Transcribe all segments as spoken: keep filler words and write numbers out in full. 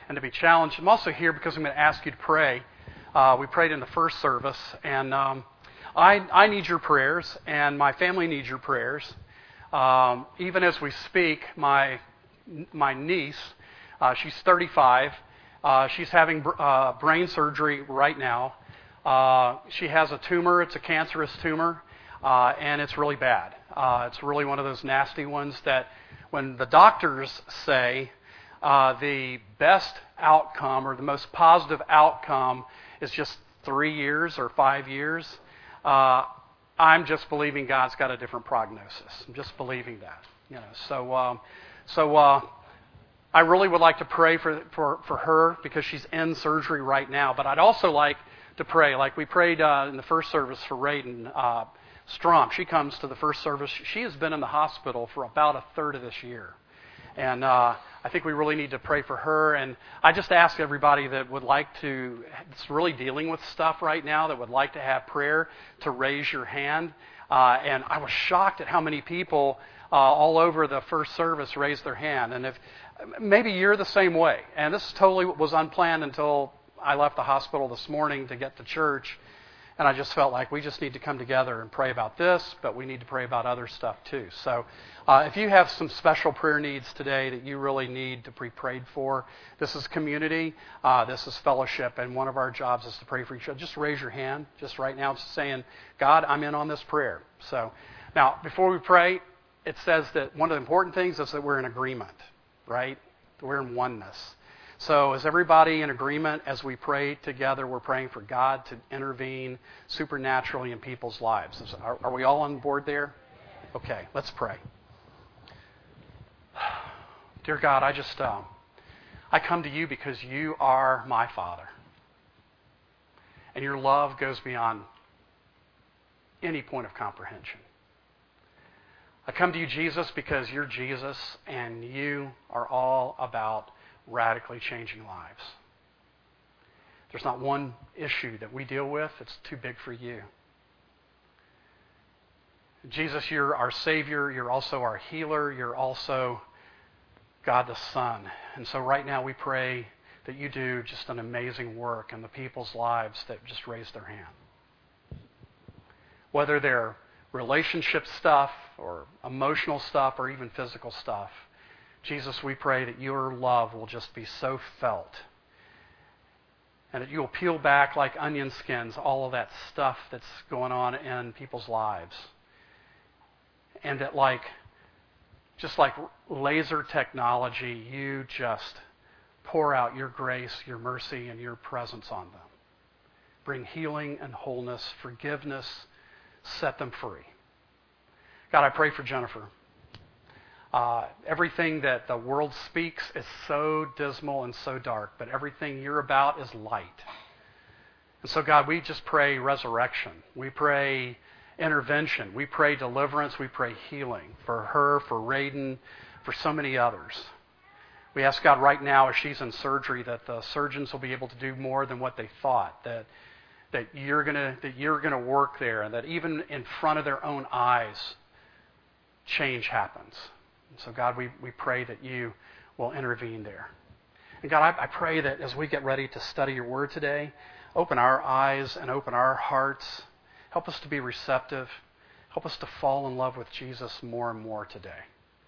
and to be challenged. I'm also here because I'm going to ask you to pray. Uh, we prayed in the first service, and um, I, I need your prayers, and my family needs your prayers. Um, even as we speak, my my niece, uh, she's thirty-five. Uh, she's having uh, brain surgery right now. Uh, she has a tumor. It's a cancerous tumor, uh, and it's really bad. Uh, it's really one of those nasty ones that when the doctors say uh, the best outcome or the most positive outcome is just three years or five years, uh, I'm just believing God's got a different prognosis. I'm just believing that. You know, so um, so uh, I really would like to pray for, for, for her because she's in surgery right now. But I'd also like to pray, like we prayed uh, in the first service for Raiden uh, Strom. She comes to the first service. She has been in the hospital for about a third of this year. And uh, I think we really need to pray for her. And I just ask everybody that would like to, that's really dealing with stuff right now, that would like to have prayer, to raise your hand. Uh, and I was shocked at how many people uh, all over the first service raised their hand. And if maybe you're the same way. And this totally was unplanned until I left the hospital this morning to get to church. And I just felt like we just need to come together and pray about this, but we need to pray about other stuff too. So uh, if you have some special prayer needs today that you really need to be prayed for, this is community, uh, this is fellowship, and one of our jobs is to pray for each other. Just raise your hand, just right now, just saying, God, I'm in on this prayer. So now, before we pray, it says that one of the important things is that we're in agreement, right? We're in oneness. So is everybody in agreement as we pray together? We're praying for God to intervene supernaturally in people's lives. Is, are, are we all on board there? Okay, let's pray. Dear God, I just, uh, I come to you because you are my Father. And your love goes beyond any point of comprehension. I come to you, Jesus, because you're Jesus and you are all about radically changing lives. There's not one issue that we deal with that's too big for you. Jesus, you're our Savior. You're also our healer. You're also God the Son. And so right now we pray that you do just an amazing work in the people's lives that just raise their hand. Whether they're relationship stuff or emotional stuff or even physical stuff, Jesus, we pray that your love will just be so felt and that you'll peel back like onion skins all of that stuff that's going on in people's lives. And that like, just like laser technology, you just pour out your grace, your mercy, and your presence on them. Bring healing and wholeness, forgiveness, set them free. God, I pray for Jennifer. Uh, everything that the world speaks is so dismal and so dark, but everything you're about is light. And so, God, we just pray resurrection. We pray intervention. We pray deliverance. We pray healing for her, for Raiden, for so many others. We ask God right now, as she's in surgery, that the surgeons will be able to do more than what they thought, that that you're gonna that you're gonna work there, and that even in front of their own eyes, change happens. So, God, we, we pray that you will intervene there. And, God, I, I pray that as we get ready to study your word today, open our eyes and open our hearts. Help us to be receptive. Help us to fall in love with Jesus more and more today.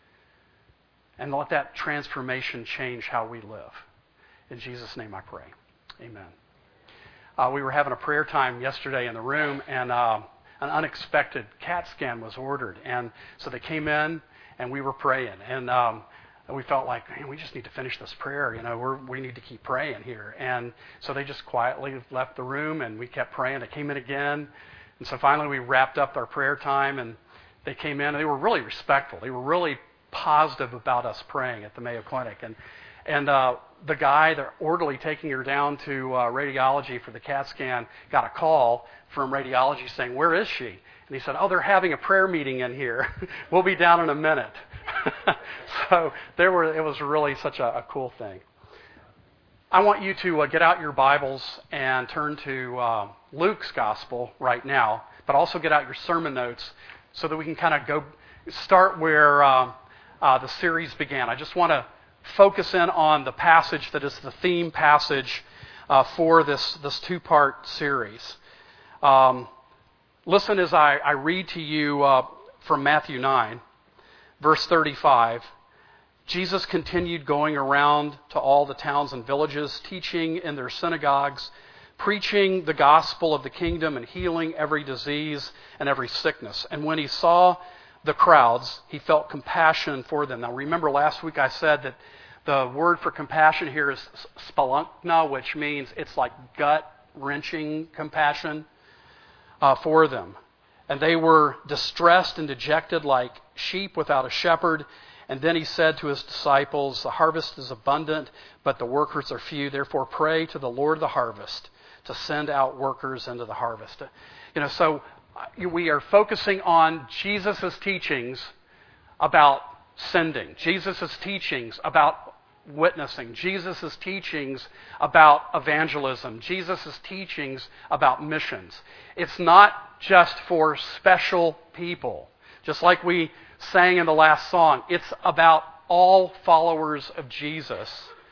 And let that transformation change how we live. In Jesus' name I pray. Amen. Uh, we were having a prayer time yesterday in the room, and uh, an unexpected CAT scan was ordered. And so they came in, and we were praying, and um, we felt like, man, we just need to finish this prayer. You know, we're, we need to keep praying here. And so they just quietly left the room, and we kept praying. They came in again, and so finally we wrapped up our prayer time, and they came in, and they were really respectful. They were really positive about us praying at the Mayo Clinic. And and uh, the guy, the orderly taking her down to uh, radiology for the CAT scan, got a call from radiology saying, where is she? And he said, oh, they're having a prayer meeting in here. We'll be down in a minute. So there were. It was really such a, a cool thing. I want you to uh, get out your Bibles and turn to uh, Luke's Gospel right now, but also get out your sermon notes so that we can kind of go start where uh, uh, the series began. I just want to focus in on the passage that is the theme passage uh, for this, this two-part series. Um, listen as I, I read to you uh, from Matthew nine, verse thirty-five. Jesus continued going around to all the towns and villages, teaching in their synagogues, preaching the gospel of the kingdom and healing every disease and every sickness. And when he saw the crowds, he felt compassion for them. Now remember last week I said that the word for compassion here is spalankna, which means it's like gut-wrenching compassion uh, for them. And they were distressed and dejected like sheep without a shepherd. And then he said to his disciples, the harvest is abundant, but the workers are few. Therefore pray to the Lord of the harvest to send out workers into the harvest. You know, so we are focusing on Jesus' teachings about sending, Jesus' teachings about witnessing, Jesus' teachings about evangelism, Jesus' teachings about missions. It's not just for special people. Just like we sang in the last song, it's about all followers of Jesus,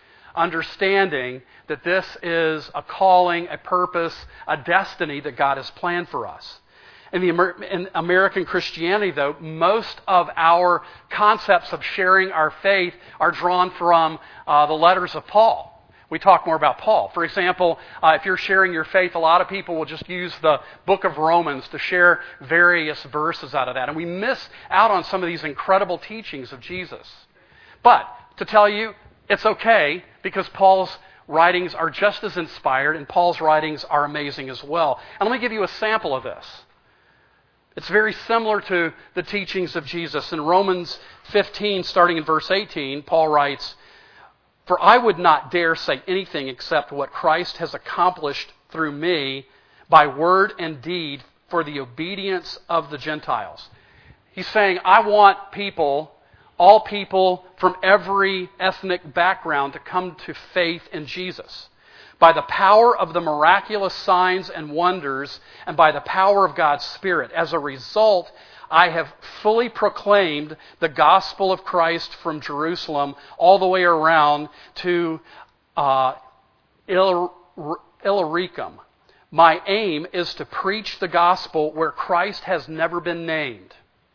understanding that this is a calling, a purpose, a destiny that God has planned for us. In, the Amer- in American Christianity, though, most of our concepts of sharing our faith are drawn from uh, the letters of Paul. We talk more about Paul. For example, uh, if you're sharing your faith, a lot of people will just use the book of Romans to share various verses out of that. And we miss out on some of these incredible teachings of Jesus. But to tell you, it's okay because Paul's writings are just as inspired and Paul's writings are amazing as well. And let me give you a sample of this. It's very similar to the teachings of Jesus. In Romans fifteen, starting in verse eighteen, Paul writes, "For I would not dare say anything except what Christ has accomplished through me by word and deed for the obedience of the Gentiles." He's saying, I want people, all people from every ethnic background to come to faith in Jesus. By the power of the miraculous signs and wonders, and by the power of God's Spirit. As a result, I have fully proclaimed the gospel of Christ from Jerusalem all the way around to uh, Illyricum. My aim is to preach the gospel where Christ has never been named,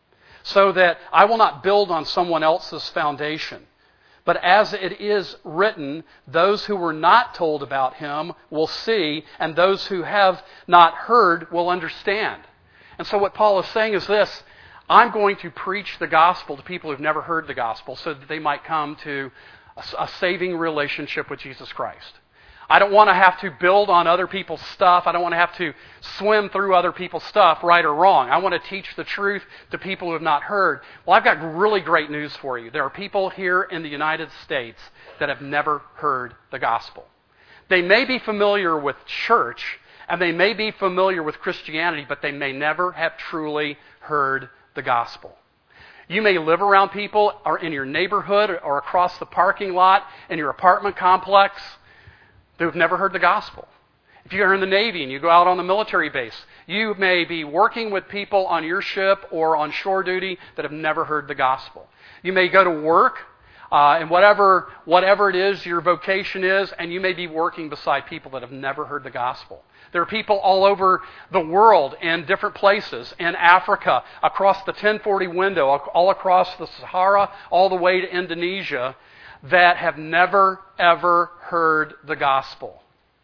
so that I will not build on someone else's foundation. But as it is written, those who were not told about him will see, and those who have not heard will understand. And so what Paul is saying is this: I'm going to preach the gospel to people who've never heard the gospel so that they might come to a, a saving relationship with Jesus Christ. I don't want to have to build on other people's stuff. I don't want to have to swim through other people's stuff, right or wrong. I want to teach the truth to people who have not heard. Well, I've got really great news for you. There are people here in the United States that have never heard the gospel. They may be familiar with church, and they may be familiar with Christianity, but they may never have truly heard the gospel. You may live around people or in your neighborhood or across the parking lot in your apartment complex who've never heard the gospel. If you're in the Navy and you go out on the military base, you may be working with people on your ship or on shore duty that have never heard the gospel. You may go to work, uh, and whatever whatever it is your vocation is, and you may be working beside people that have never heard the gospel. There are people all over the world in different places, in Africa, across the ten forty window, all across the Sahara, all the way to Indonesia, that have never, ever heard the gospel.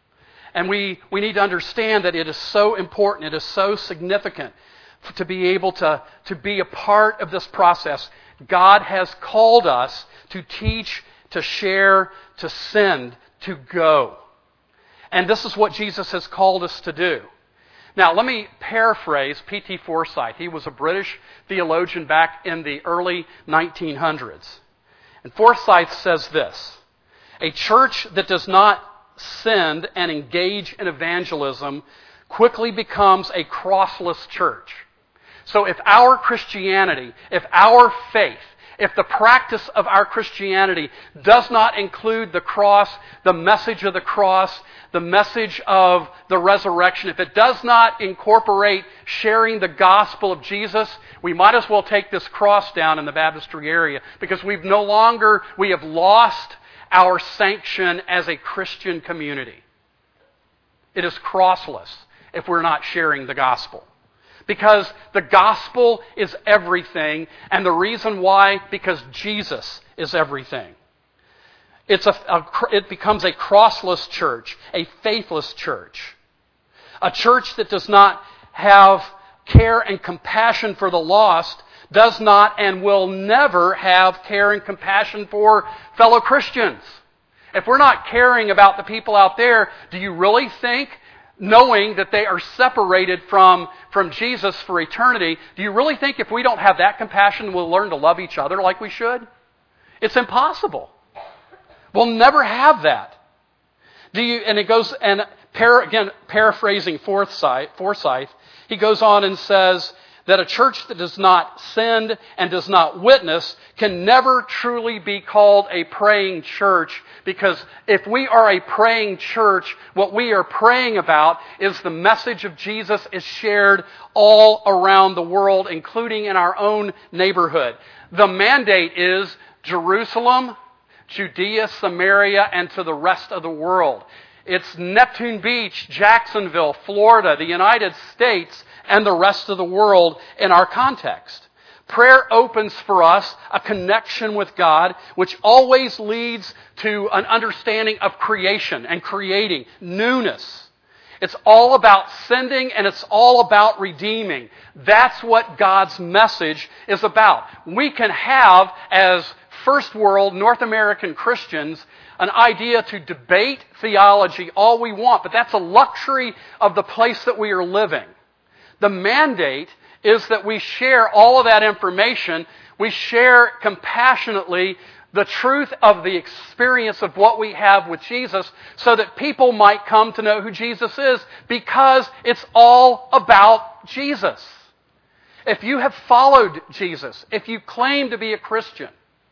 And we, we need to understand that it is so important, it is so significant to be able to, to be a part of this process. God has called us to teach, to share, to send, to go. And this is what Jesus has called us to do. Now, let me paraphrase P T Forsyth. He was a British theologian back in the early nineteen hundreds. And Forsyth says this: a church that does not send and engage in evangelism quickly becomes a crossless church. So if our Christianity, if our faith, if the practice of our Christianity does not include the cross, the message of the cross, the message of the resurrection, if it does not incorporate sharing the gospel of Jesus, we might as well take this cross down in the baptistry area, because we've no longer, we have lost our sanction as a Christian community. It is crossless if we're not sharing the gospel. Because the gospel is everything, and the reason why, because Jesus is everything. It's a, a, it becomes a crossless church, a faithless church. A church that does not have care and compassion for the lost does not and will never have care and compassion for fellow Christians. If we're not caring about the people out there, do you really think, knowing that they are separated from, from Jesus for eternity, do you really think if we don't have that compassion, we'll learn to love each other like we should? It's impossible. We'll never have that. Do you? And it goes, and para, again, paraphrasing Forsyth, Forsyth, he goes on and says that a church that does not send and does not witness can never truly be called a praying church, because if we are a praying church, what we are praying about is the message of Jesus is shared all around the world, including in our own neighborhood. The mandate is Jerusalem, Judea, Samaria, and to the rest of the world. It's Neptune Beach, Jacksonville, Florida, the United States, and the rest of the world in our context. Prayer opens for us a connection with God, which always leads to an understanding of creation and creating newness. It's all about sending, and it's all about redeeming. That's what God's message is about. We can have, as first world North American Christians, an idea to debate theology all we want, but that's a luxury of the place that we are living. The mandate is that we share all of that information. We share compassionately the truth of the experience of what we have with Jesus, so that people might come to know who Jesus is, because it's all about Jesus. If you have followed Jesus, if you claim to be a Christian,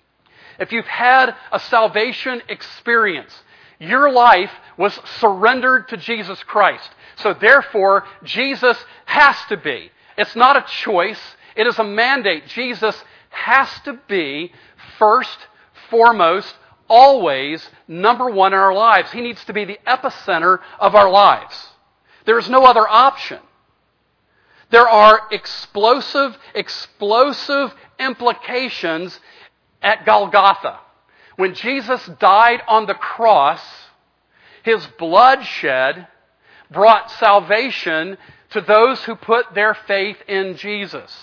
if you've had a salvation experience, your life was surrendered to Jesus Christ. So therefore, Jesus has to be. It's not a choice. It is a mandate. Jesus has to be first, foremost, always number one in our lives. He needs to be the epicenter of our lives. There is no other option. There are explosive, explosive implications at Golgotha. When Jesus died on the cross, His bloodshed brought salvation to those who put their faith in Jesus.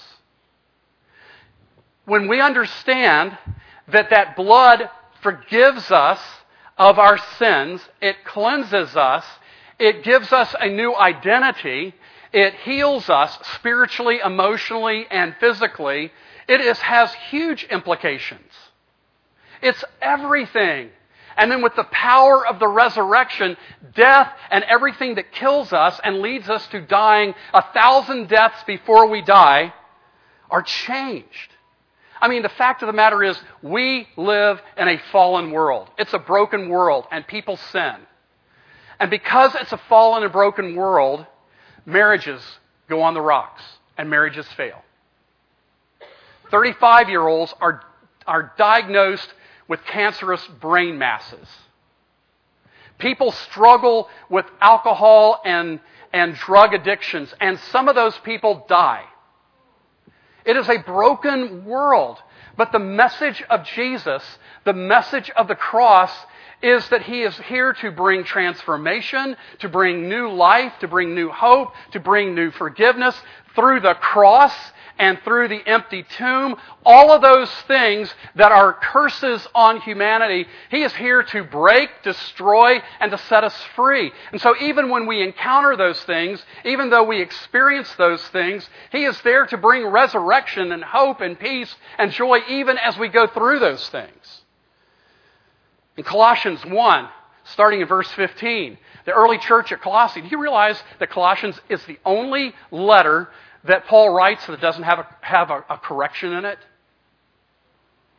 When we understand that that blood forgives us of our sins, it cleanses us, it gives us a new identity, it heals us spiritually, emotionally, and physically, it is, has huge implications. It's everything. And then with the power of the resurrection, death and everything that kills us and leads us to dying a thousand deaths before we die are changed. I mean, the fact of the matter is, we live in a fallen world. It's a broken world, and people sin. And because it's a fallen and broken world, marriages go on the rocks, and marriages fail. thirty-five-year-olds are, are diagnosed with cancerous brain masses. People struggle with alcohol and, and drug addictions, and some of those people die. It is a broken world. But the message of Jesus, the message of the cross, is that He is here to bring transformation, to bring new life, to bring new hope, to bring new forgiveness through the cross and through the empty tomb. All of those things that are curses on humanity, He is here to break, destroy, and to set us free. And so even when we encounter those things, even though we experience those things, He is there to bring resurrection and hope and peace and joy even as we go through those things. In Colossians one, starting in verse fifteen, the early church at Colossae, do you realize that Colossians is the only letter that Paul writes that doesn't have a, have a, a correction in it?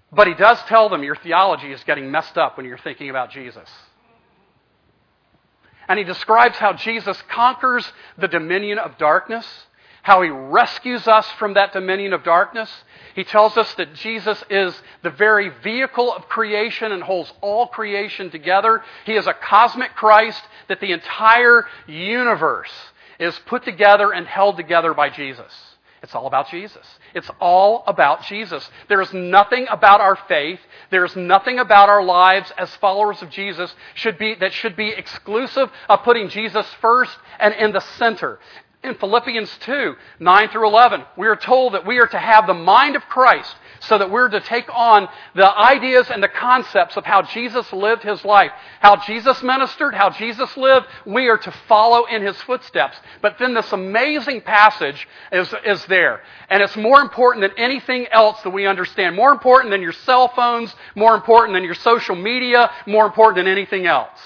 But he does tell them your theology is getting messed up when you're thinking about Jesus. And he describes how Jesus conquers the dominion of darkness, how he rescues us from that dominion of darkness. He tells us that Jesus is the very vehicle of creation and holds all creation together. He is a cosmic Christ, that the entire universe is put together and held together by Jesus. It's all about Jesus. It's all about Jesus. There is nothing about our faith, there is nothing about our lives as followers of Jesus should be that should be exclusive of putting Jesus first and in the center. In Philippians two, nine through eleven, we are told that we are to have the mind of Christ, so that we're to take on the ideas and the concepts of how Jesus lived his life, how Jesus ministered, how Jesus lived. We are to follow in his footsteps. But then this amazing passage is, is there. And it's more important than anything else that we understand. More important than your cell phones, more important than your social media, more important than anything else.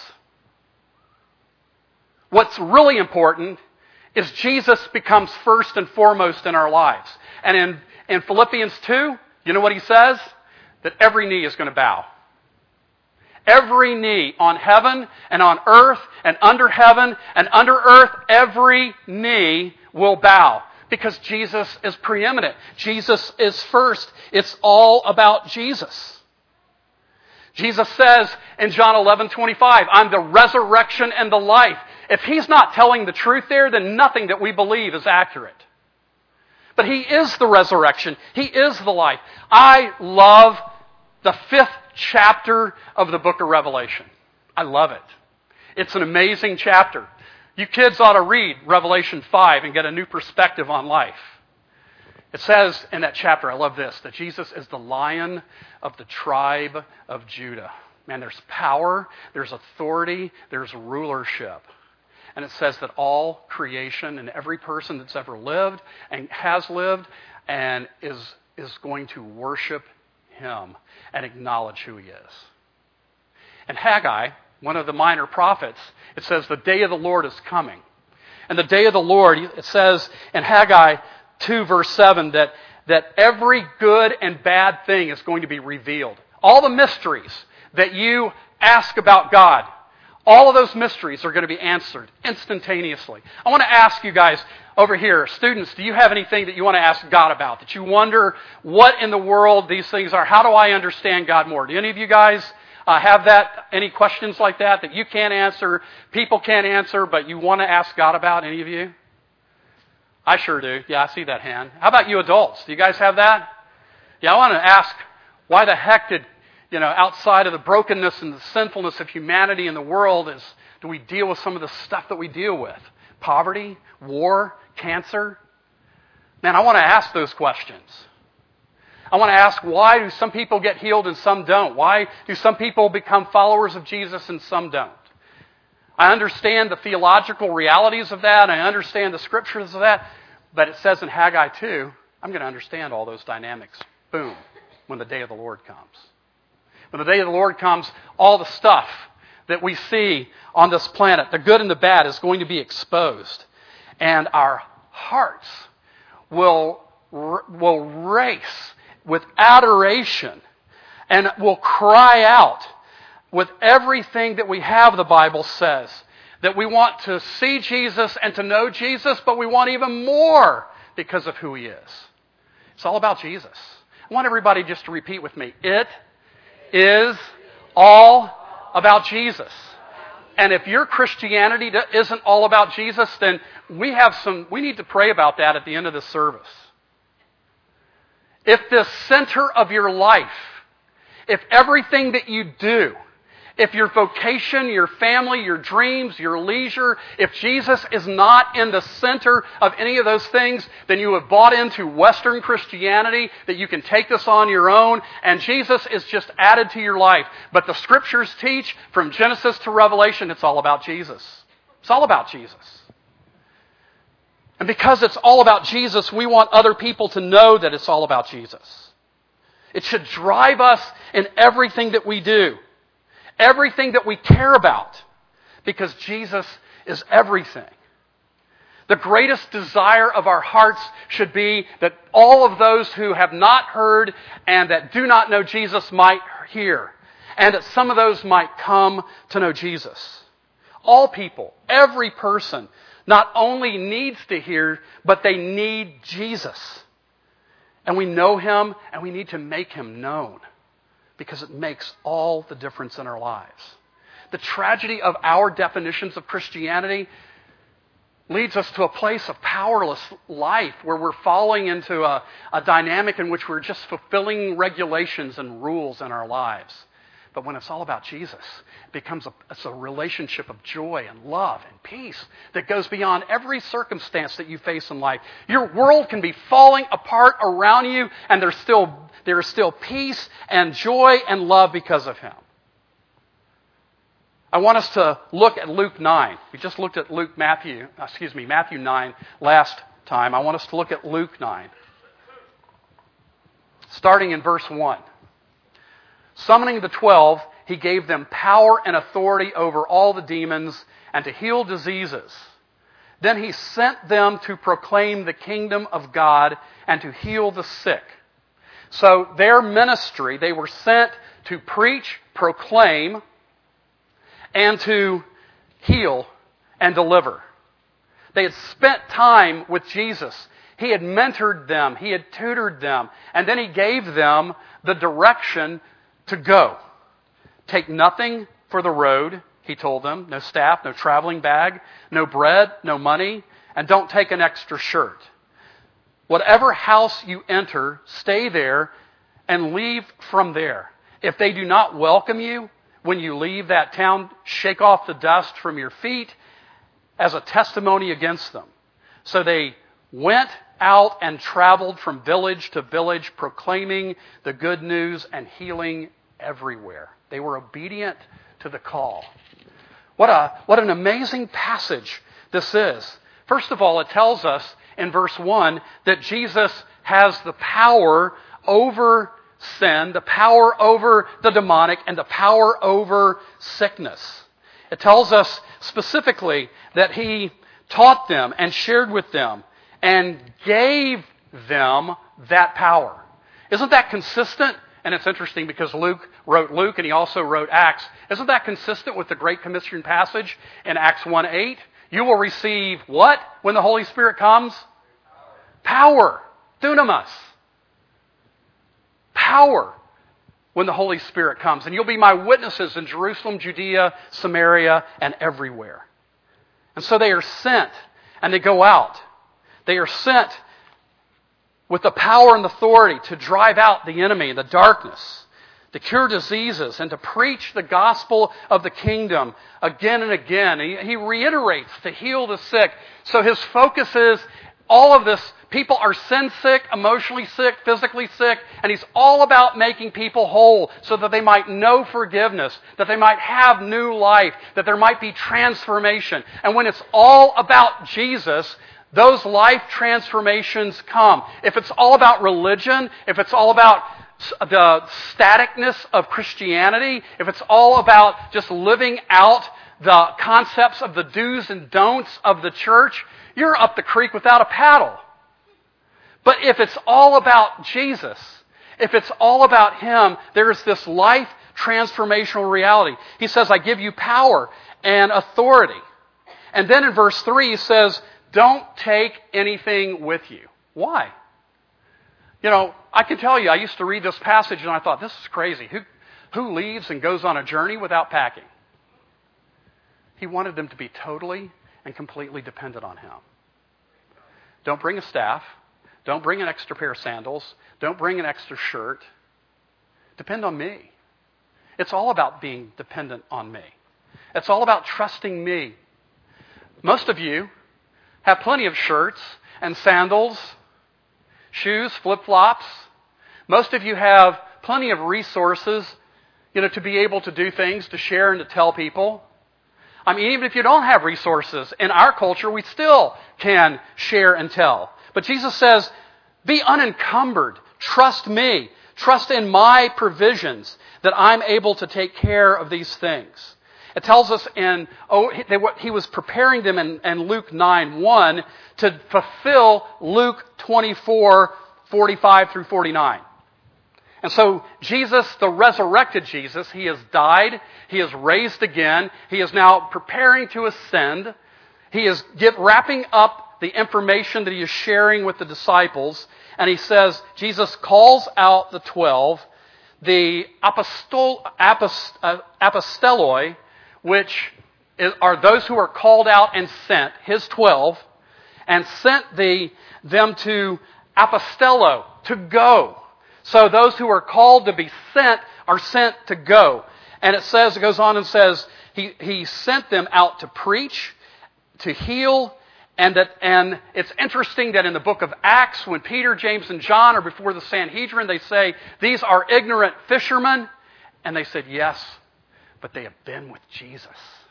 What's really important is Jesus becomes first and foremost in our lives. And in, in Philippians two, you know what he says? That every knee is going to bow. Every knee on heaven and on earth and under heaven and under earth, every knee will bow. Because Jesus is preeminent. Jesus is first. It's all about Jesus. Jesus says in John eleven twenty-five, I'm the resurrection and the life. If he's not telling the truth there, then nothing that we believe is accurate. But he is the resurrection. He is the life. I love the fifth chapter of the book of Revelation. I love it. It's an amazing chapter. You kids ought to read Revelation five and get a new perspective on life. It says in that chapter, I love this, that Jesus is the Lion of the tribe of Judah. Man, there's power, there's authority, there's rulership. And it says that all creation and every person that's ever lived and has lived and is, is going to worship him and acknowledge who he is. And Haggai, one of the minor prophets, it says the day of the Lord is coming. And the day of the Lord, it says in Haggai two verse seven that, that every good and bad thing is going to be revealed. All the mysteries that you ask about God, all of those mysteries are going to be answered instantaneously. I want to ask you guys over here, students, do you have anything that you want to ask God about? That you wonder what in the world these things are? How do I understand God more? Do any of you guys uh, have that? Any questions like that that you can't answer, people can't answer, but you want to ask God about? Any of you? I sure do. Yeah, I see that hand. How about you adults? Do you guys have that? Yeah, I want to ask, why the heck did You know, outside of the brokenness and the sinfulness of humanity in the world, is do we deal with some of the stuff that we deal with? Poverty, war, cancer? Man, I want to ask those questions. I want to ask, why do some people get healed and some don't? Why do some people become followers of Jesus and some don't? I understand the theological realities of that. I understand the scriptures of that. But it says in Haggai two, I'm going to understand all those dynamics. Boom, when the day of the Lord comes. When the day of the Lord comes, all the stuff that we see on this planet, the good and the bad, is going to be exposed. And our hearts will, will race with adoration and will cry out with everything that we have, the Bible says. That we want to see Jesus and to know Jesus, but we want even more because of who he is. It's all about Jesus. I want everybody just to repeat with me. It is all about Jesus. And if your Christianity isn't all about Jesus, then we have some, we need to pray about that at the end of this service. If the center of your life, if everything that you do, if your vocation, your family, your dreams, your leisure, if Jesus is not in the center of any of those things, then you have bought into Western Christianity, that you can take this on your own, and Jesus is just added to your life. But the Scriptures teach, from Genesis to Revelation, it's all about Jesus. It's all about Jesus. And because it's all about Jesus, we want other people to know that it's all about Jesus. It should drive us in everything that we do. Everything that we care about, because Jesus is everything. The greatest desire of our hearts should be that all of those who have not heard and that do not know Jesus might hear, and that some of those might come to know Jesus. All people, every person, not only needs to hear, but they need Jesus. And we know Him, and we need to make Him known, because it makes all the difference in our lives. The tragedy of our definitions of Christianity leads us to a place of powerless life where we're falling into a, a dynamic in which we're just fulfilling regulations and rules in our lives. But when it's all about Jesus, it becomes a, it's a relationship of joy and love and peace that goes beyond every circumstance that you face in life. Your world can be falling apart around you, and there's still, there is still peace and joy and love because of Him. I want us to look at Luke nine. We just looked at Luke, Matthew, excuse me, Matthew nine last time. I want us to look at Luke nine. Starting in verse one. Summoning the twelve, He gave them power and authority over all the demons and to heal diseases. Then He sent them to proclaim the kingdom of God and to heal the sick. So their ministry, they were sent to preach, proclaim, and to heal and deliver. They had spent time with Jesus. He had mentored them. He had tutored them. And then He gave them the direction to go. Take nothing for the road, He told them. No staff, no traveling bag, no bread, no money, and don't take an extra shirt. Whatever house you enter, stay there and leave from there. If they do not welcome you, when you leave that town, shake off the dust from your feet as a testimony against them. So they went out and traveled from village to village, proclaiming the good news and healing everywhere. They were obedient to the call. What a, what an amazing passage this is. First of all, it tells us in verse one that Jesus has the power over sin, the power over the demonic, and the power over sickness. It tells us specifically that He taught them and shared with them and gave them that power. Isn't that consistent? And it's interesting because Luke wrote Luke and he also wrote Acts. Isn't that consistent with the Great Commission passage in Acts one eight? You will receive what when the Holy Spirit comes? Power. Dunamis. Power when the Holy Spirit comes. And you'll be my witnesses in Jerusalem, Judea, Samaria, and everywhere. And so they are sent and they go out. They are sent with the power and authority to drive out the enemy, the darkness, to cure diseases, and to preach the gospel of the kingdom again and again. He, he reiterates to heal the sick. So his focus is all of this. People are sin sick, emotionally sick, physically sick, and he's all about making people whole so that they might know forgiveness, that they might have new life, that there might be transformation. And when it's all about Jesus, those life transformations come. If it's all about religion, if it's all about the staticness of Christianity, if it's all about just living out the concepts of the do's and don'ts of the church, you're up the creek without a paddle. But if it's all about Jesus, if it's all about Him, there's this life transformational reality. He says, I give you power and authority. And then in verse three, he says, don't take anything with you. Why? You know, I can tell you, I used to read this passage and I thought, this is crazy. Who, who leaves and goes on a journey without packing? He wanted them to be totally and completely dependent on Him. Don't bring a staff. Don't bring an extra pair of sandals. Don't bring an extra shirt. Depend on me. It's all about being dependent on me. It's all about trusting me. Most of you have plenty of shirts and sandals, shoes, flip-flops. Most of you have plenty of resources, you know, to be able to do things, to share and to tell people. I mean, even if you don't have resources, in our culture, we still can share and tell. But Jesus says, be unencumbered. Trust me. Trust in my provisions that I'm able to take care of these things. It tells us in, oh, they, he was preparing them in, in Luke nine one to fulfill Luke twenty-four forty-five through forty-nine. And so Jesus, the resurrected Jesus, he has died, he is raised again, he is now preparing to ascend, he is get, wrapping up the information that he is sharing with the disciples, and he says, Jesus calls out the twelve, the apostol, apost, uh, apostelloi, which is, are those who are called out and sent, his twelve, and sent the, them to apostello, to go. So those who are called to be sent are sent to go. And it says, it goes on and says, he, he sent them out to preach, to heal, and that, and it's interesting that in the book of Acts, when Peter, James, and John are before the Sanhedrin, they say, these are ignorant fishermen. And they said, yes, but they have been with Jesus.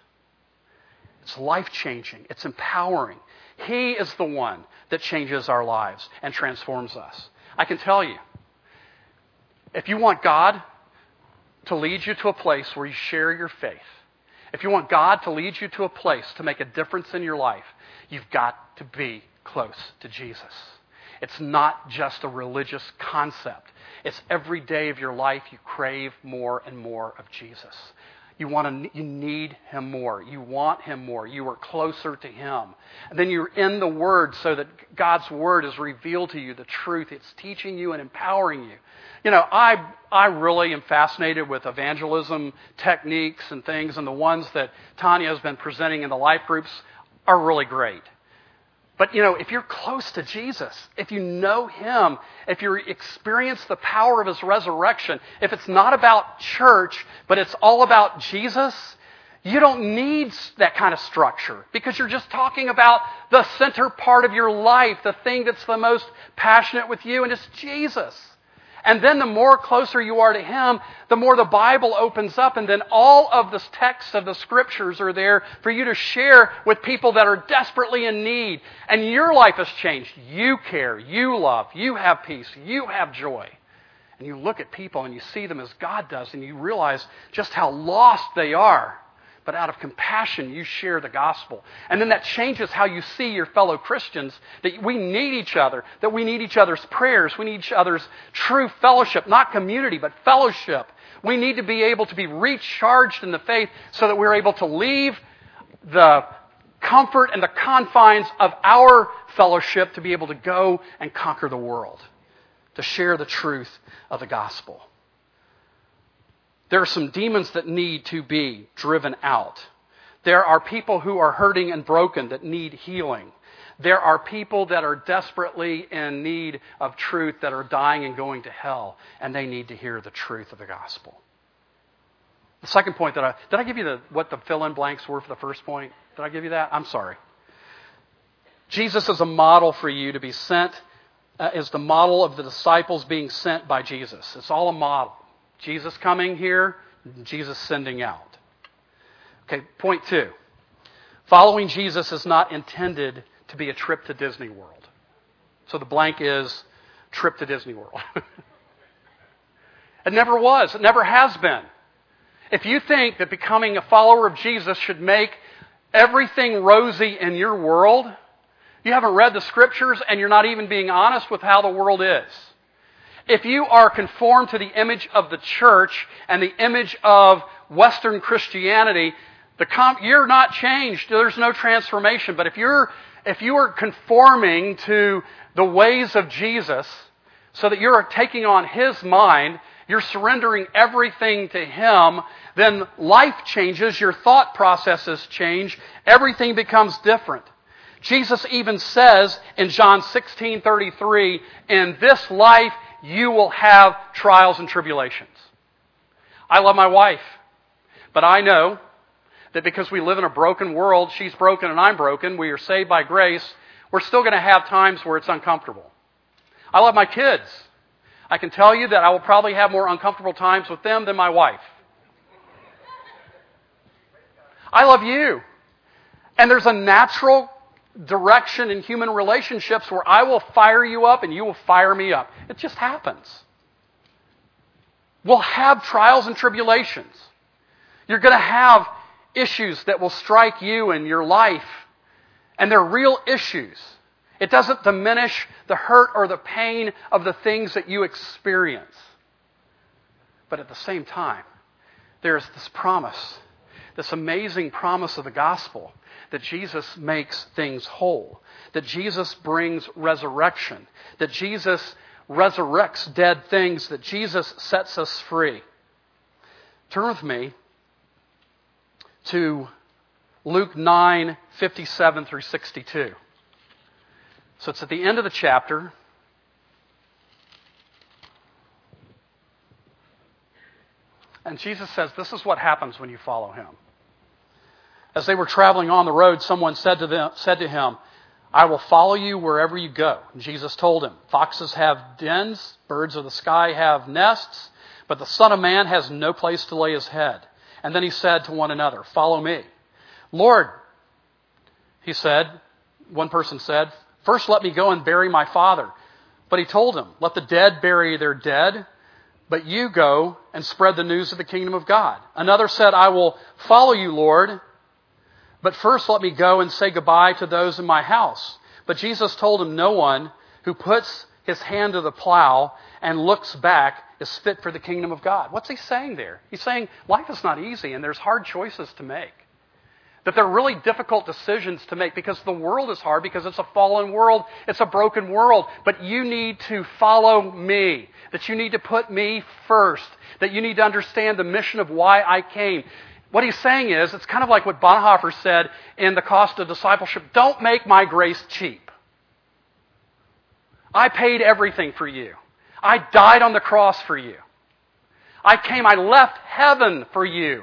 It's life-changing. It's empowering. He is the one that changes our lives and transforms us. I can tell you, if you want God to lead you to a place where you share your faith, if you want God to lead you to a place to make a difference in your life, you've got to be close to Jesus. It's not just a religious concept. It's every day of your life you crave more and more of Jesus. You want to, you need Him more. You want Him more. You are closer to Him. And then you're in the Word so that God's Word is revealed to you, the truth. It's teaching you and empowering you. You know, I I really am fascinated with evangelism techniques and things, and the ones that Tanya has been presenting in the life groups are really great. But, you know, if you're close to Jesus, if you know Him, if you experience the power of His resurrection, if it's not about church, but it's all about Jesus, you don't need that kind of structure because you're just talking about the center part of your life, the thing that's the most passionate with you, and it's Jesus. And then the more closer you are to Him, the more the Bible opens up, and then all of the texts of the Scriptures are there for you to share with people that are desperately in need. And your life has changed. You care. You love. You have peace. You have joy. And you look at people and you see them as God does, and you realize just how lost they are. But out of compassion, you share the gospel. And then that changes how you see your fellow Christians, that we need each other, that we need each other's prayers, we need each other's true fellowship, not community, but fellowship. We need to be able to be recharged in the faith so that we're able to leave the comfort and the confines of our fellowship to be able to go and conquer the world, to share the truth of the gospel. There are some demons that need to be driven out. There are people who are hurting and broken that need healing. There are people that are desperately in need of truth that are dying and going to hell, and they need to hear the truth of the gospel. The second point that I... Did I give you the what the fill-in blanks were for the first point? Did I give you that? I'm sorry. Jesus is a model for you to be sent, uh, is the model of the disciples being sent by Jesus. It's all a model. Jesus coming here, Jesus sending out. Okay, point two. Following Jesus is not intended to be a trip to Disney World. So the blank is trip to Disney World. It never was. It never has been. If you think that becoming a follower of Jesus should make everything rosy in your world, you haven't read the Scriptures and you're not even being honest with how the world is. If you are conformed to the image of the church and the image of Western Christianity, the com- you're not changed. There's no transformation. But if you're if you are conforming to the ways of Jesus, so that you're taking on His mind, you're surrendering everything to Him, then life changes, your thought processes change, everything becomes different. Jesus even says in John sixteen thirty-three, in this life you will have trials and tribulations. I love my wife, but I know that because we live in a broken world, she's broken and I'm broken, we are saved by grace, we're still going to have times where it's uncomfortable. I love my kids. I can tell you that I will probably have more uncomfortable times with them than my wife. I love you. And there's a natural direction in human relationships where I will fire you up and you will fire me up. It just happens. We'll have trials and tribulations. You're going to have issues that will strike you in your life, and they're real issues. It doesn't diminish the hurt or the pain of the things that you experience. But at the same time, there's this promise, this amazing promise of the gospel, that Jesus makes things whole, that Jesus brings resurrection, that Jesus resurrects dead things, that Jesus sets us free. Turn with me to Luke nine, fifty-seven through sixty-two. So it's at the end of the chapter. And Jesus says, this is what happens when you follow Him. As they were traveling on the road, someone said to them, said to him, I will follow you wherever you go. And Jesus told him, foxes have dens, birds of the sky have nests, but the Son of Man has no place to lay his head. And then he said to one another, follow me. Lord, he said, one person said, first let me go and bury my father. But he told him, let the dead bury their dead, but you go and spread the news of the kingdom of God. Another said, I will follow you, Lord, but first let me go and say goodbye to those in my house. But Jesus told him, no one who puts his hand to the plow and looks back is fit for the kingdom of God. What's he saying there? He's saying life is not easy and there's hard choices to make. That there are really difficult decisions to make because the world is hard, because it's a fallen world, it's a broken world. But you need to follow me. That you need to put me first. That you need to understand the mission of why I came. What he's saying is, it's kind of like what Bonhoeffer said in The Cost of Discipleship. Don't make my grace cheap. I paid everything for you. I died on the cross for you. I came, I left heaven for you.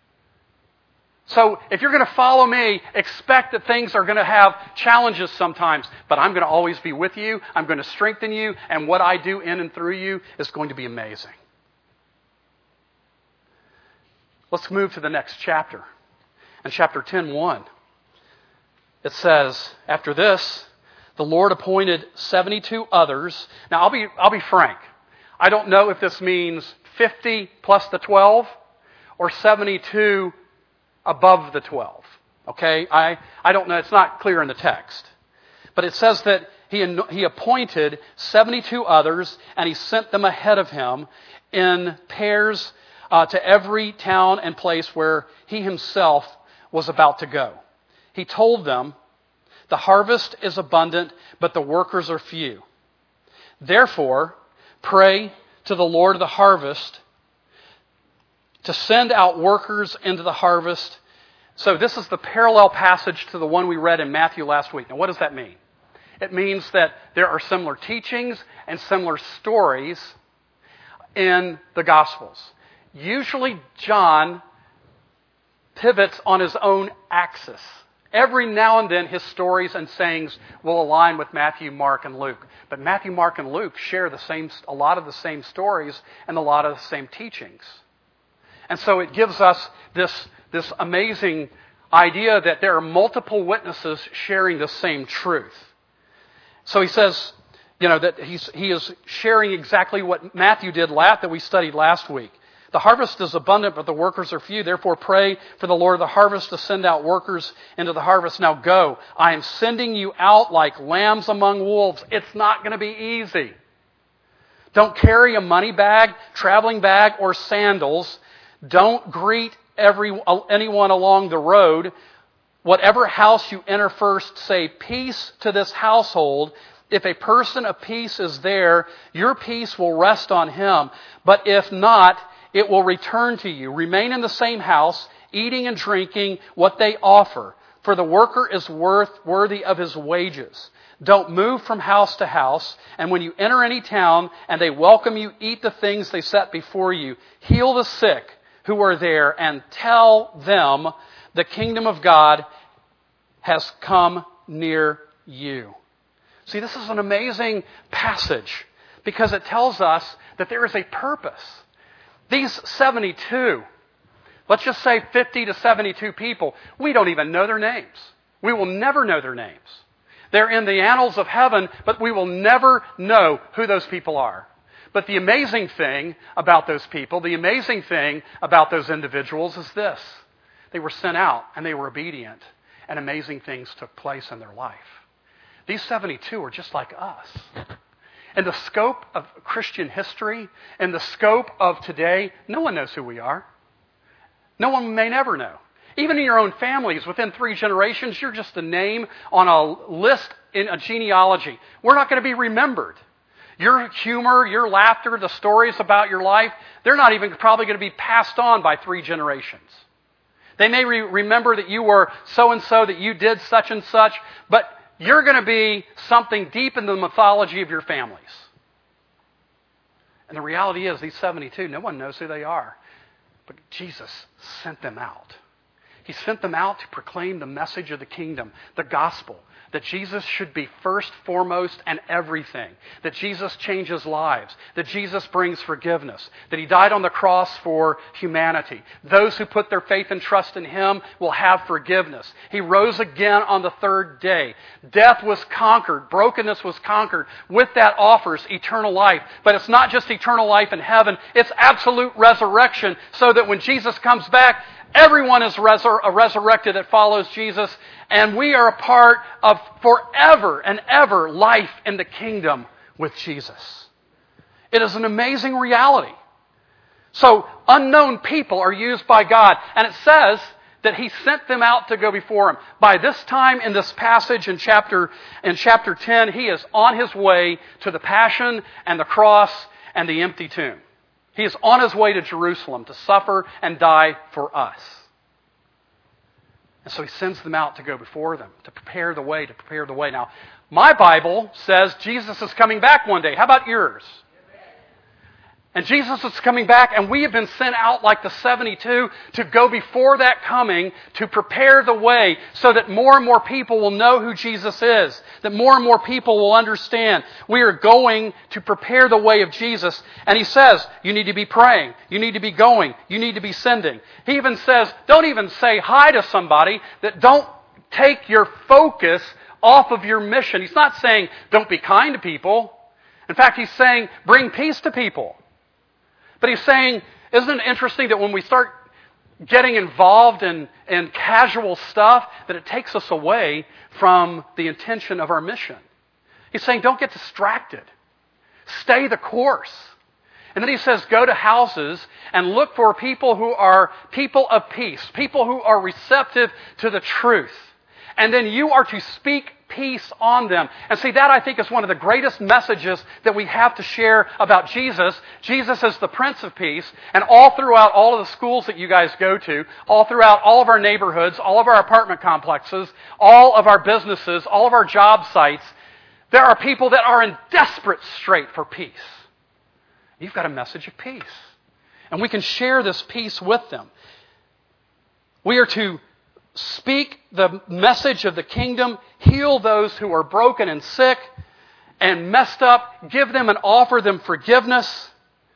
So if you're going to follow me, expect that things are going to have challenges sometimes, but I'm going to always be with you. I'm going to strengthen you, and what I do in and through you is going to be amazing. Let's move to the next chapter. In chapter ten, one, it says, after this, the Lord appointed seventy-two others. Now, I'll be, I'll be frank. I don't know if this means fifty plus the twelve or seventy-two above the twelve. Okay? I, I don't know. It's not clear in the text. But it says that he, he appointed seventy-two others, and he sent them ahead of him in pairs uh, to every town and place where he himself was about to go. He told them, the harvest is abundant, but the workers are few. Therefore, pray to the Lord of the harvest to send out workers into the harvest. So this is the parallel passage to the one we read in Matthew last week. Now, what does that mean? It means that there are similar teachings and similar stories in the Gospels. Usually, John pivots on his own axis. Every now and then, his stories and sayings will align with Matthew, Mark, and Luke. But Matthew, Mark, and Luke share the same, a lot of the same stories and a lot of the same teachings. And so it gives us this, this amazing idea that there are multiple witnesses sharing the same truth. So he says, you know, that he's, he is sharing exactly what Matthew did last, that we studied last week. The harvest is abundant, but the workers are few. Therefore, pray for the Lord of the harvest to send out workers into the harvest. Now go. I am sending you out like lambs among wolves. It's not going to be easy. Don't carry a money bag, traveling bag, or sandals. Don't greet every, anyone along the road. Whatever house you enter first, say, peace to this household. If a person of peace is there, your peace will rest on him. But if not, it will return to you. Remain in the same house, eating and drinking what they offer, for the worker is worth worthy of his wages. Don't move from house to house, and when you enter any town and they welcome you, eat the things they set before you. Heal the sick who are there, and tell them the kingdom of God has come near you. See, this is an amazing passage because it tells us that there is a purpose. These seventy-two, let's just say fifty to seventy-two people, we don't even know their names. We will never know their names. They're in the annals of heaven, but we will never know who those people are. But the amazing thing about those people, the amazing thing about those individuals is this, They were sent out and they were obedient, and amazing things took place in their life. These seventy-two are just like us. In the scope of Christian history, in the scope of today, no one knows who we are. No one may never know. Even in your own families, within three generations, you're just a name on a list in a genealogy. We're not going to be remembered. Your humor, your laughter, the stories about your life, they're not even probably going to be passed on by three generations. They may re- remember that you were so-and-so, that you did such and such, but you're going to be something deep in the mythology of your families. And the reality is, these seventy-two, no one knows who they are. But Jesus sent them out. He sent them out to proclaim the message of the kingdom, the gospel, that Jesus should be first, foremost, and everything. That Jesus changes lives. That Jesus brings forgiveness. That He died on the cross for humanity. Those who put their faith and trust in Him will have forgiveness. He rose again on the third day. Death was conquered. Brokenness was conquered. With that offers eternal life. But it's not just eternal life in heaven. It's absolute resurrection, so that when Jesus comes back, everyone is resur- resurrected that follows Jesus, and we are a part of forever and ever life in the kingdom with Jesus. It is an amazing reality. So, unknown people are used by God, and it says that He sent them out to go before Him. By this time in this passage in chapter, in chapter ten, He is on His way to the passion and the cross and the empty tomb. He is on His way to Jerusalem to suffer and die for us. And so He sends them out to go before them, to prepare the way, to prepare the way. Now, my Bible says Jesus is coming back one day. How about yours? And Jesus is coming back, and we have been sent out like the seventy-two to go before that coming, to prepare the way so that more and more people will know who Jesus is, that more and more people will understand. We are going to prepare the way of Jesus. And He says, you need to be praying, you need to be going, you need to be sending. He even says, don't even say hi to somebody, that don't take your focus off of your mission. He's not saying don't be kind to people. In fact, He's saying bring peace to people. But He's saying, isn't it interesting that when we start getting involved in, in casual stuff, that it takes us away from the intention of our mission? He's saying, don't get distracted. Stay the course. And then He says, go to houses and look for people who are people of peace, people who are receptive to the truth. And then you are to speak peace on them. And see, that I think is one of the greatest messages that we have to share about Jesus. Jesus is the Prince of Peace. And all throughout all of the schools that you guys go to, all throughout all of our neighborhoods, all of our apartment complexes, all of our businesses, all of our job sites, there are people that are in desperate strait for peace. You've got a message of peace. And we can share this peace with them. We are to speak the message of the kingdom, heal those who are broken and sick and messed up, give them and offer them forgiveness.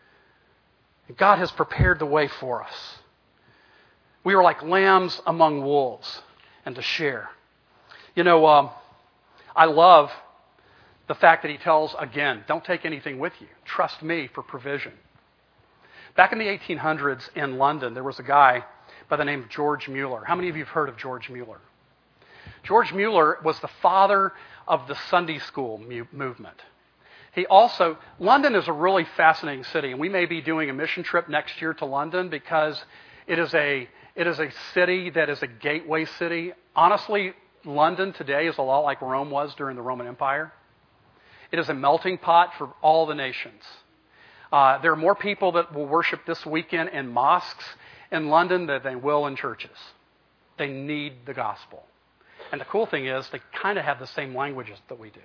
God has prepared the way for us. We are like lambs among wolves, and to share. You know, um, I love the fact that He tells, again, don't take anything with you. Trust me for provision. Back in the eighteen hundreds in London, there was a guy by the name of George Mueller. How many of you have heard of George Mueller? George Mueller was the father of the Sunday school mu- movement. He also, London is a really fascinating city, and we may be doing a mission trip next year to London because it is a it is a city that is a gateway city. Honestly, London today is a lot like Rome was during the Roman Empire. It is a melting pot for all the nations. Uh, there are more people that will worship this weekend in mosques in London than they will in churches. They need the gospel. And the cool thing is, they kind of have the same languages that we do.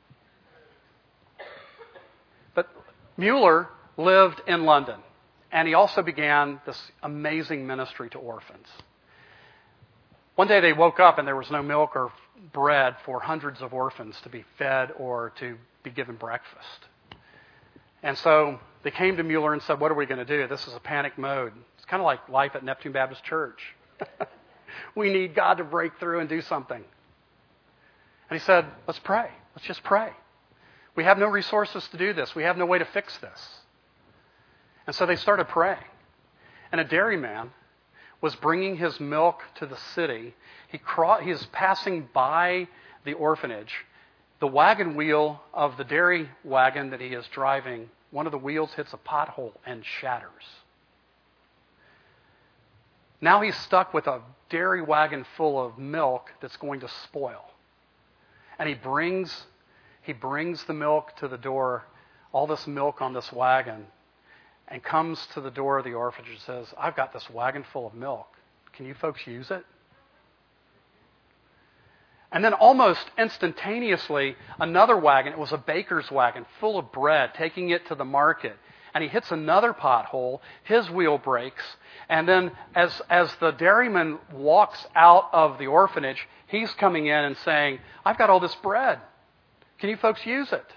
But Mueller lived in London, and he also began this amazing ministry to orphans. One day they woke up and there was no milk or bread for hundreds of orphans to be fed or to be given breakfast. And so they came to Mueller and said, what are we going to do? This is a panic mode. It's kind of like life at Neptune Baptist Church. We need God to break through and do something. And he said, let's pray. Let's just pray. We have no resources to do this. We have no way to fix this. And so they started praying. And a dairyman was bringing his milk to the city. He, cro- he is passing by the orphanage. The wagon wheel of the dairy wagon that he is driving, one of the wheels hits a pothole and shatters. Now he's stuck with a dairy wagon full of milk that's going to spoil. And he brings, he brings the milk to the door, all this milk on this wagon, and comes to the door of the orphanage and says, I've got this wagon full of milk. Can you folks use it? And then almost instantaneously, another wagon, it was a baker's wagon, full of bread, taking it to the market. And he hits another pothole, his wheel breaks, and then as, as the dairyman walks out of the orphanage, he's coming in and saying, I've got all this bread. Can you folks use it?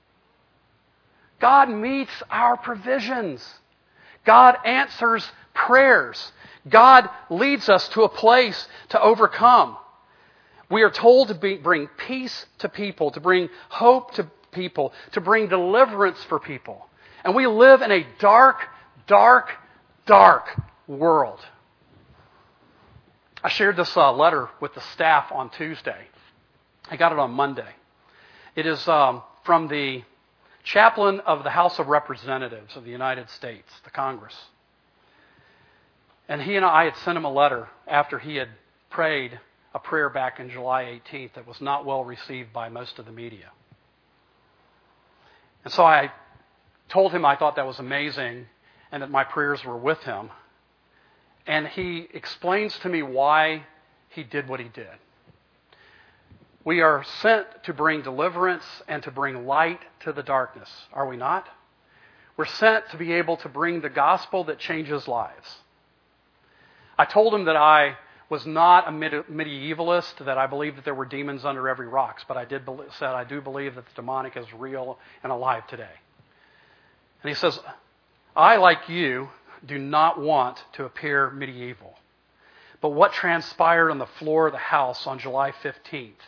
God meets our provisions. God answers prayers. God leads us to a place to overcome. We are told to be, bring peace to people, to bring hope to people, to bring deliverance for people. And we live in a dark, dark, dark world. I shared this uh, letter with the staff on Tuesday. I got it on Monday. It is um, from the chaplain of the House of Representatives of the United States, the Congress. And he and I had sent him a letter after he had prayed a prayer back in July eighteenth that was not well received by most of the media. And so I told him I thought that was amazing and that my prayers were with him. And he explains to me why he did what he did. We are sent to bring deliverance and to bring light to the darkness, are we not? We're sent to be able to bring the gospel that changes lives. I told him that I was not a medievalist, that I believed that there were demons under every rock, but I did believe, said I do believe that the demonic is real and alive today. And he says, I, like you, do not want to appear medieval. But what transpired on the floor of the House on July fifteenth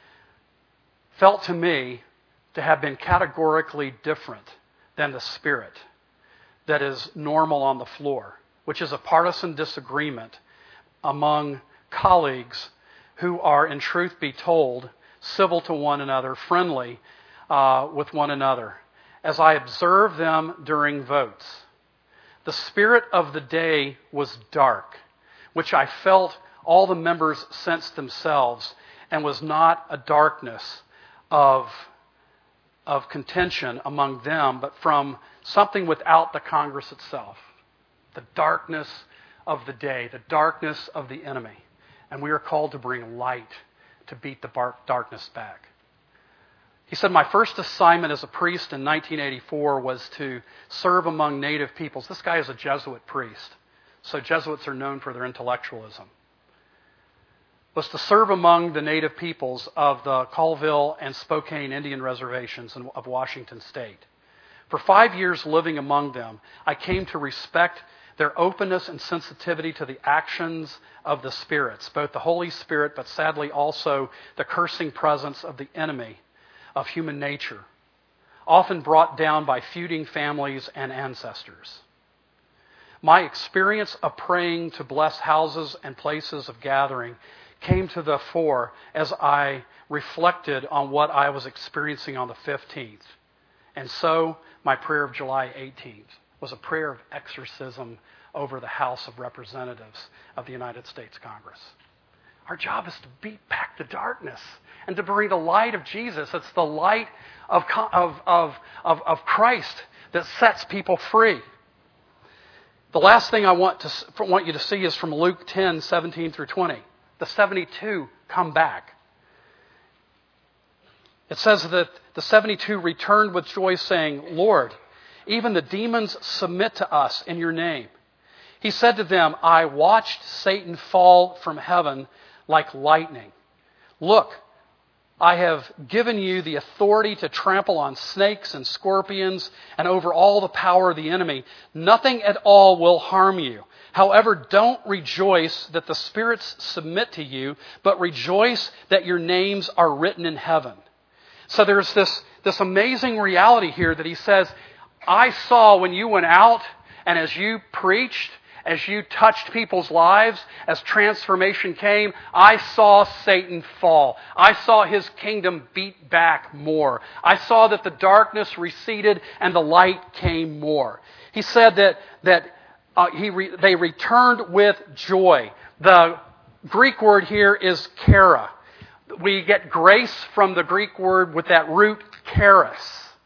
felt to me to have been categorically different than the spirit that is normal on the floor, which is a partisan disagreement among colleagues who are, in truth be told, civil to one another, friendly uh, with one another. As I observed them during votes, the spirit of the day was dark, which I felt all the members sensed themselves, and was not a darkness of, of contention among them, but from something without the Congress itself. The darkness of the day, the darkness of the enemy. And we are called to bring light to beat the darkness back. He said, my first assignment as a priest in nineteen eighty-four was to serve among native peoples. This guy is a Jesuit priest, so Jesuits are known for their intellectualism. Was to serve among the native peoples of the Colville and Spokane Indian reservations of Washington State. For five years living among them, I came to respect their openness and sensitivity to the actions of the spirits, both the Holy Spirit, but sadly also the cursing presence of the enemy of human nature, often brought down by feuding families and ancestors. My experience of praying to bless houses and places of gathering came to the fore as I reflected on what I was experiencing on the fifteenth. And so my prayer of July eighteenth was a prayer of exorcism over the House of Representatives of the United States Congress. Our job is to beat back the darkness and to bring the light of Jesus. It's the light of, of, of, of, of Christ that sets people free. The last thing I want to want you to see is from Luke ten, seventeen through twenty. The seventy-two come back. It says that the seventy-two returned with joy, saying, Lord, even the demons submit to us in your name. He said to them, I watched Satan fall from heaven like lightning. Look, I have given you the authority to trample on snakes and scorpions and over all the power of the enemy. Nothing at all will harm you. However, don't rejoice that the spirits submit to you, but rejoice that your names are written in heaven. So there's this, this amazing reality here that he says, I saw when you went out and as you preached as you touched people's lives, as transformation came, I saw Satan fall. I saw his kingdom beat back more. I saw that the darkness receded and the light came more. He said that, that uh, he re, they returned with joy. The Greek word here is chara. We get grace from the Greek word with that root charis.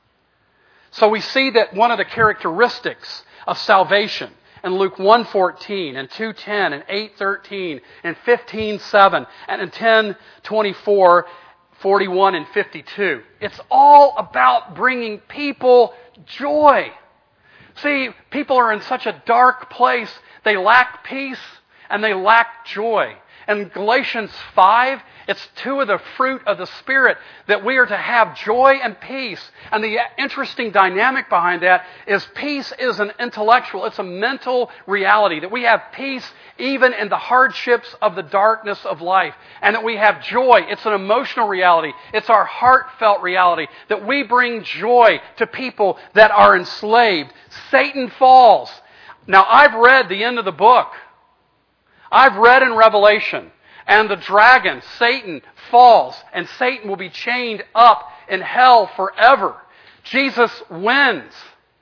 So we see that one of the characteristics of salvation in Luke one fourteen and two ten and eight thirteen and fifteen seven and in ten twenty-four, forty-one and fifty-two. It's all about bringing people joy. See, people are in such a dark place. They lack peace and they lack joy. In Galatians five, it's two of the fruit of the Spirit that we are to have joy and peace. And the interesting dynamic behind that is peace is an intellectual, it's a mental reality. That we have peace even in the hardships of the darkness of life. And that we have joy. It's an emotional reality. It's our heartfelt reality. That we bring joy to people that are enslaved. Satan falls. Now, I've read the end of the book. I've read in Revelation, and the dragon, Satan, falls, and Satan will be chained up in hell forever. Jesus wins.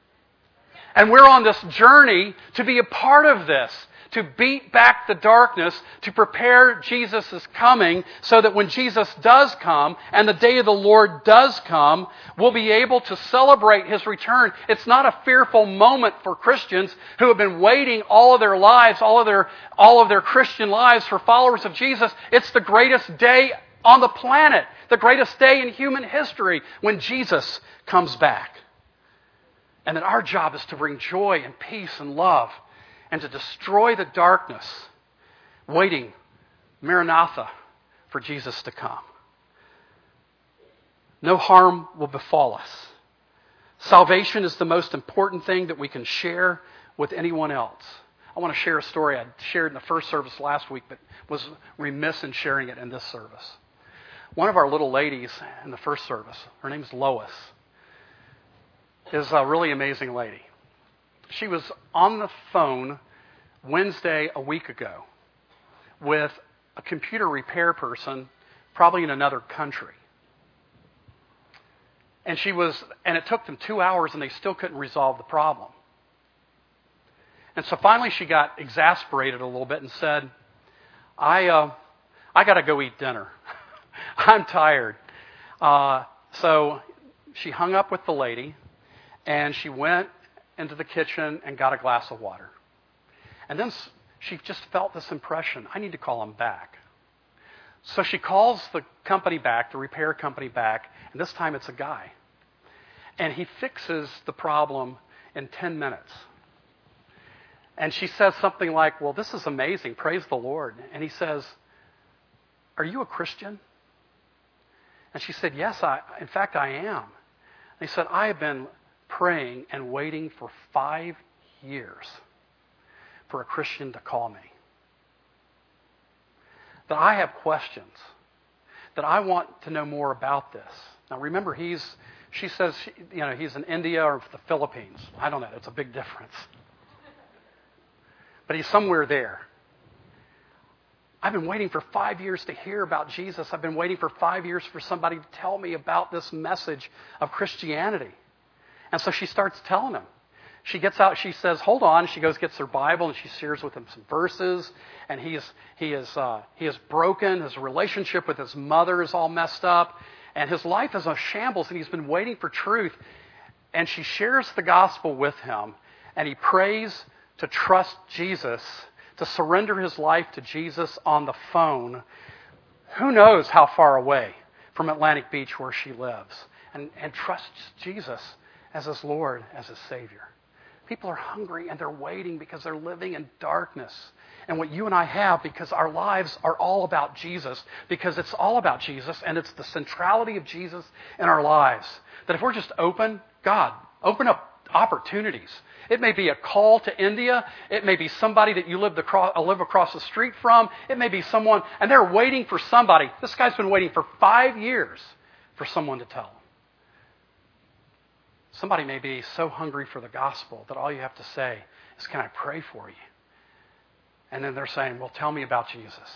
And we're on this journey to be a part of this, to beat back the darkness, to prepare Jesus' coming, so that when Jesus does come, and the day of the Lord does come, we'll be able to celebrate His return. It's not a fearful moment for Christians who have been waiting all of their lives, all of their, all of their Christian lives for followers of Jesus. It's the greatest day on the planet, the greatest day in human history, when Jesus comes back. And that our job is to bring joy and peace and love, and to destroy the darkness, waiting, Maranatha, for Jesus to come. No harm will befall us. Salvation is the most important thing that we can share with anyone else. I want to share a story I shared in the first service last week, but was remiss in sharing it in this service. One of our little ladies in the first service, her name's Lois, is a really amazing lady. She was on the phone Wednesday a week ago with a computer repair person, probably in another country. And she was, and it took them two hours and they still couldn't resolve the problem. And so finally she got exasperated a little bit and said, I, uh, I got to go eat dinner. I'm tired. Uh, so she hung up with the lady and she went into the kitchen and got a glass of water. And then she just felt this impression, I need to call him back. So she calls the company back, the repair company back, and this time it's a guy. And he fixes the problem in ten minutes. And she says something like, well, this is amazing, praise the Lord. And he says, are you a Christian? And she said, yes, I, in fact, I am. And he said, I have been praying and waiting for five years for a Christian to call me. That I have questions. That I want to know more about this. Now remember, he's, she says, you know, he's in India or the Philippines. I don't know, it's a big difference. But he's somewhere there. I've been waiting for five years to hear about Jesus. I've been waiting for five years for somebody to tell me about this message of Christianity. And so she starts telling him. She gets out, she says, hold on. She goes, gets her Bible, and she shares with him some verses. And he is, he is, uh, he is broken. His relationship with his mother is all messed up. And his life is a shambles, and he's been waiting for truth. And she shares the gospel with him. And he prays to trust Jesus, to surrender his life to Jesus on the phone. Who knows how far away from Atlantic Beach where she lives. And, and trusts Jesus as his Lord, as his Savior. People are hungry and they're waiting because they're living in darkness. And what you and I have, because our lives are all about Jesus, because it's all about Jesus and it's the centrality of Jesus in our lives, that if we're just open, God, open up opportunities. It may be a call to India. It may be somebody that you live across, live across the street from. It may be someone, and they're waiting for somebody. This guy's been waiting for five years for someone to tell him. Somebody may be so hungry for the gospel that all you have to say is, can I pray for you? And then they're saying, well, tell me about Jesus.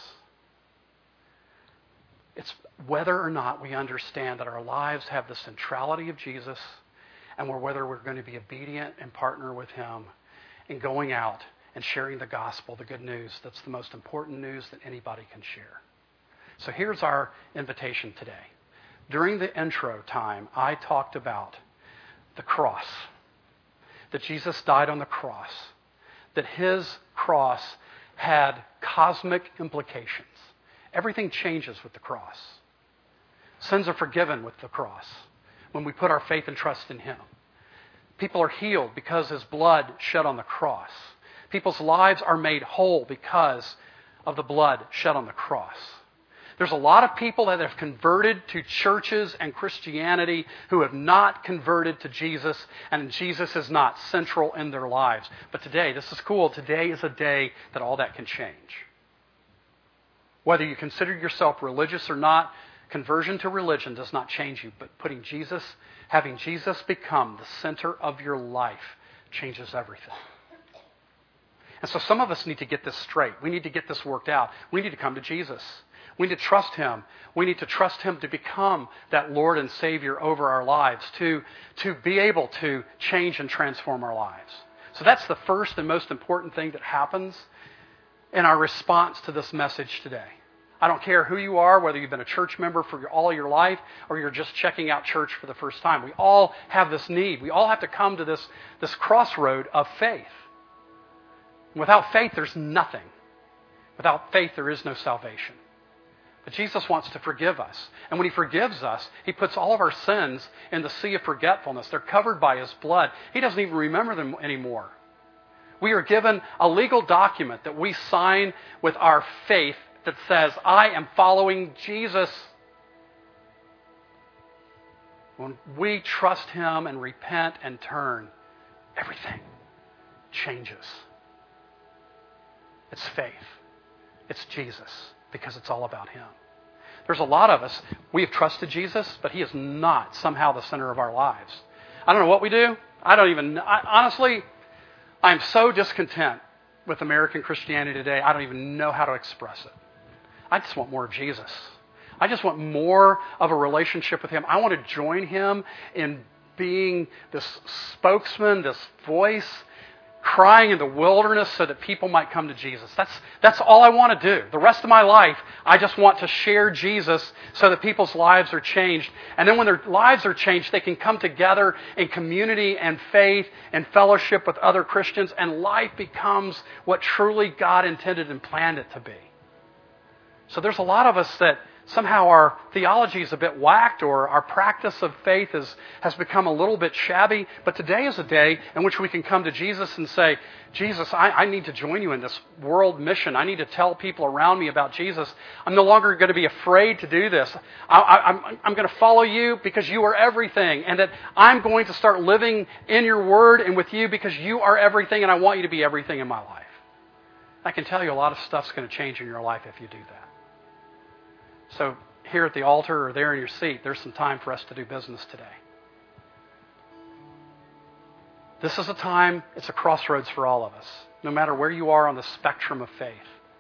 It's whether or not we understand that our lives have the centrality of Jesus, and we're whether we're going to be obedient and partner with him in going out and sharing the gospel, the good news. That's the most important news that anybody can share. So here's our invitation today. During the intro time, I talked about the cross, that Jesus died on the cross, that his cross had cosmic implications. Everything changes with the cross. Sins are forgiven with the cross when we put our faith and trust in him. People are healed because his blood shed on the cross. People's lives are made whole because of the blood shed on the cross. There's a lot of people that have converted to churches and Christianity who have not converted to Jesus, and Jesus is not central in their lives. But today, this is cool, today is a day that all that can change. Whether you consider yourself religious or not, conversion to religion does not change you, but putting Jesus, having Jesus become the center of your life changes everything. And so some of us need to get this straight. We need to get this worked out. We need to come to Jesus. We need to trust him. We need to trust him to become that Lord and Savior over our lives, to, to be able to change and transform our lives. So that's the first and most important thing that happens in our response to this message today. I don't care who you are, whether you've been a church member for all your life or you're just checking out church for the first time. We all have this need. We all have to come to this, this crossroad of faith. Without faith, there's nothing. Without faith, there is no salvation. But Jesus wants to forgive us. And when he forgives us, he puts all of our sins in the sea of forgetfulness. They're covered by his blood. He doesn't even remember them anymore. We are given a legal document that we sign with our faith that says, I am following Jesus. When we trust him and repent and turn, everything changes. It's faith. It's Jesus, because it's all about him. There's a lot of us, we have trusted Jesus, but he is not somehow the center of our lives. I don't know what we do. I don't even, I, honestly, I'm so discontent with American Christianity today, I don't even know how to express it. I just want more of Jesus. I just want more of a relationship with him. I want to join him in being this spokesman, this voice, crying in the wilderness so that people might come to Jesus. That's, that's all I want to do. The rest of my life, I just want to share Jesus so that people's lives are changed. And then when their lives are changed, they can come together in community and faith and fellowship with other Christians, and life becomes what truly God intended and planned it to be. So there's a lot of us that somehow our theology is a bit whacked, or our practice of faith is, has become a little bit shabby. But today is a day in which we can come to Jesus and say, Jesus, I, I need to join you in this world mission. I need to tell people around me about Jesus. I'm no longer going to be afraid to do this. I, I, I'm, I'm going to follow you because you are everything. And that I'm going to start living in your word and with you because you are everything, and I want you to be everything in my life. I can tell you a lot of stuff's going to change in your life if you do that. So here at the altar or there in your seat, there's some time for us to do business today. This is a time, it's a crossroads for all of us, no matter where you are on the spectrum of faith.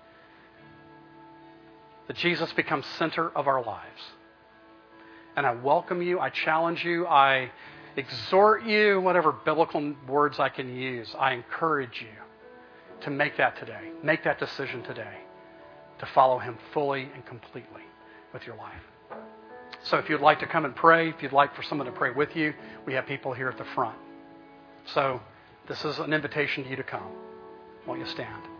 That Jesus becomes center of our lives. And I welcome you, I challenge you, I exhort you, whatever biblical words I can use, I encourage you to make that today. Make that decision today to follow him fully and completely with your life. So if you'd like to come and pray, if you'd like for someone to pray with you, we have people here at the front. So this is an invitation to you to come. Won't you stand?